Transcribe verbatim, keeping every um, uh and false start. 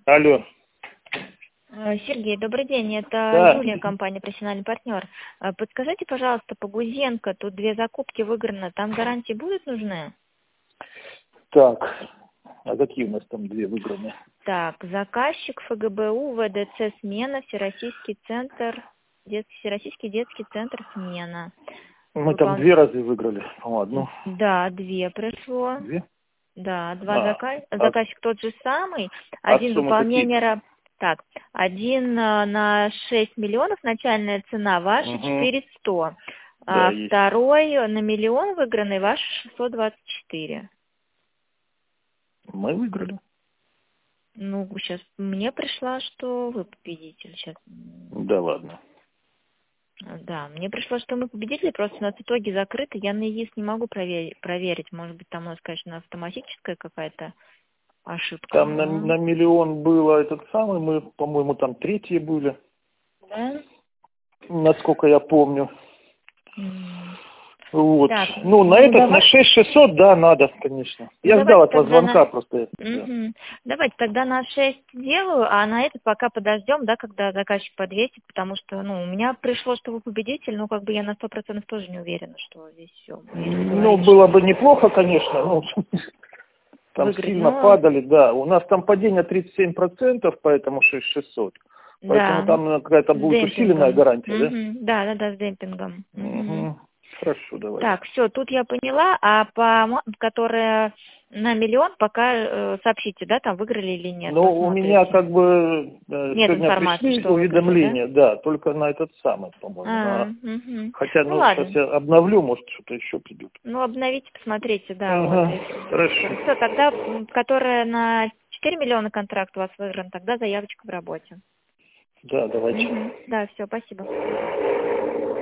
Алло. Э, Сергей, добрый день. Это Да. Юлия, компания «Профессиональный партнер». Э, Подскажите, пожалуйста, по Гузенко, тут две закупки выиграно, там гарантии будут нужны? Так, а какие у нас там две выиграны? Так, заказчик ФГБУ, ВДЦ «Смена», Всероссийский центр, детский, Всероссийский детский центр «Смена». Мы там Выпол- две разы выиграли. О, одну. Да, две пришло. Две? Да, два А, зака- а, заказчик тот же самый. а Один суммы какие? выполнение раб- Так, один э, на шесть миллионов, начальная цена ваша Угу. четыре сто. Да, А есть. второй на миллион выигранный ваш шестьсот двадцать четыре. Мы выиграли. Ну, сейчас мне пришла, что вы победитель. Сейчас. Да ладно. Да, мне пришло, что мы победители, просто у нас итоги закрыты. Я на ЕИС не могу проверить, проверить. Может быть, там у нас, конечно, автоматическая какая-то ошибка. Там на, Но... на миллион было этот самый, мы, по-моему, там третьи были, Да? насколько я помню. М. Вот. Так, Ну, на ну этот, на давай, шесть шестьсот, да, надо, конечно. ну Я ждал давайте от вас тогда звонка на... просто. Да. Мгм. Давайте тогда на шесть делаю, а на этот пока подождем, да, когда заказчик подвесит, потому что, ну, у меня пришло, что вы победитель, но как бы я на сто процентов тоже не уверена, что здесь все есть Ну, говорить, было что бы неплохо, конечно, ну, там выиграть, сильно но падали, да. У нас там падение тридцать семь процентов, поэтому шесть шестьсот. Поэтому да, там э, какая-то с будет усиленная демпингом. гарантия, да? Мгм. Да, да, да, с демпингом. Мгм. Угу. Хорошо, давайте. Так, все, тут я поняла, а по мо- которая на миллион пока э, сообщите, да, там выиграли или нет, Ну, у меня посмотрите. как бы э, Нет сегодня информации, пришли что выиграли, да? уведомления, да, только на этот самый, по-моему. А, на- мгм. Хотя, Ну ну, сейчас ладно. я обновлю, может, что-то еще придет. Ну, обновите, посмотрите, да, вот. Ага, хорошо. Все, тогда, м, которая на четыре миллиона контракт у вас выигран, тогда заявочка в работе. Да, давайте. Мгм. Да, все, спасибо.